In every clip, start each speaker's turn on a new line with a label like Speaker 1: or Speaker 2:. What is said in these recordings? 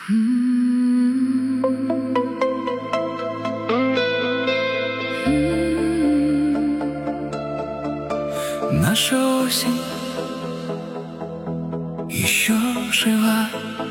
Speaker 1: Наша осень еще жива.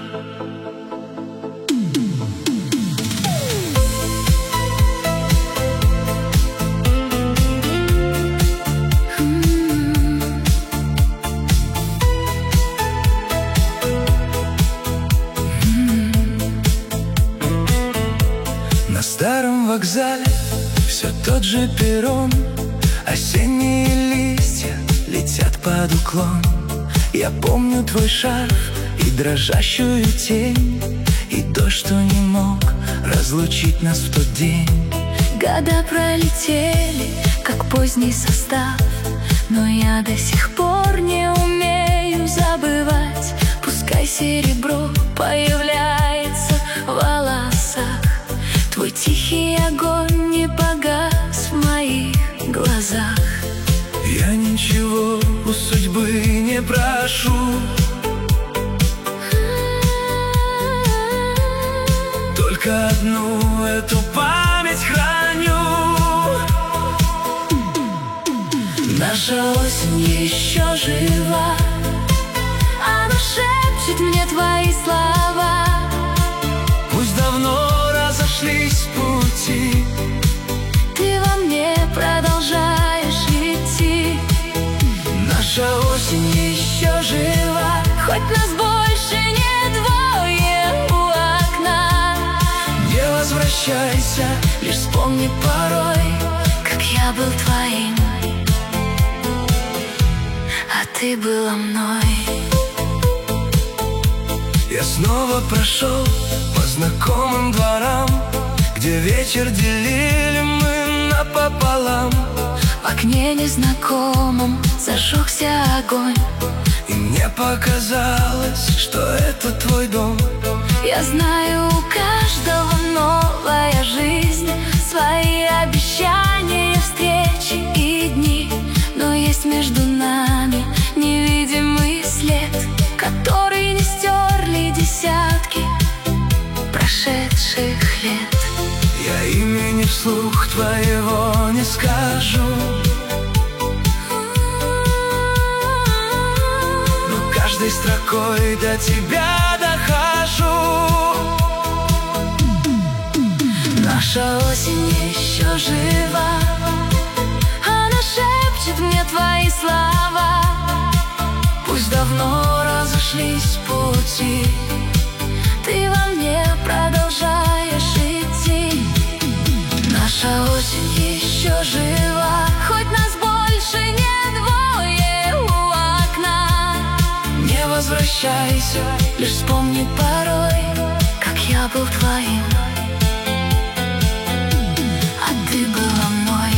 Speaker 1: На старом вокзале все тот же перрон. Осенние листья летят под уклон. Я помню твой шарф и дрожащую тень, и дождь, что не мог разлучить нас в тот день.
Speaker 2: Года пролетели, как поздний состав, но я до сих пор не умею забывать. Пускай серебро появляется в волосах, твой тихий огонь не погас в моих глазах.
Speaker 1: Я ничего у судьбы не прошу, только одну эту память храню.
Speaker 2: Наша осень еще жива, она шепчет мне твои слова.
Speaker 1: Пусть давно разошлись пути,
Speaker 2: ты во мне продолжаешь идти.
Speaker 1: наша осень еще жива,
Speaker 2: хоть нас больше не двое у окна.
Speaker 1: Не возвращайся,
Speaker 2: лишь вспомни порой, как я был твоим, а ты была мной.
Speaker 1: Я снова прошел по знакомым дворам, где вечер делили мы напополам.
Speaker 2: В окне незнакомом зажегся огонь,
Speaker 1: и мне показалось, что это твой дом.
Speaker 2: Я знаю, у каждого новая жизнь, свои обещания, встречи и дни. Но есть между нами невидимый след, который не стерли десятки прошедших лет.
Speaker 1: Я имени вслух твоего не скажу, но каждой строкой до тебя дохожу.
Speaker 2: Наша осень еще жива, она шепчет мне твои слова.
Speaker 1: Пусть давно разошлись пути,
Speaker 2: ты во мне продолжаешь идти.
Speaker 1: наша осень еще жива,
Speaker 2: хоть нас больше не двое у окна.
Speaker 1: не возвращайся,
Speaker 2: лишь вспомни порой, как я был твоим, а ты была мной.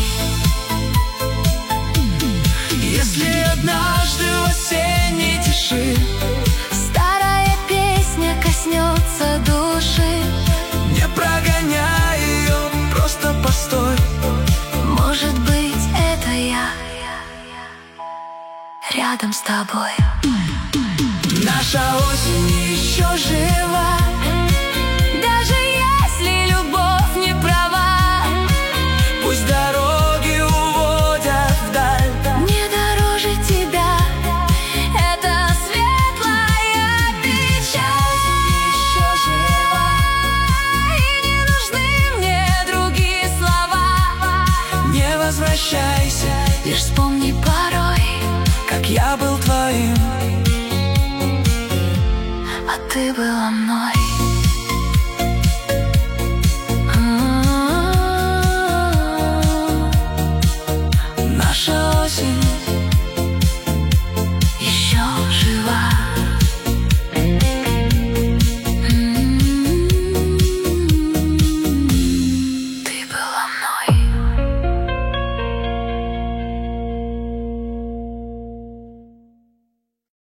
Speaker 1: если однажды в осенней тиши
Speaker 2: старая песня коснется души,
Speaker 1: не прогоняй ее, просто постой.
Speaker 2: может быть, это я рядом с тобой.
Speaker 1: Наша осень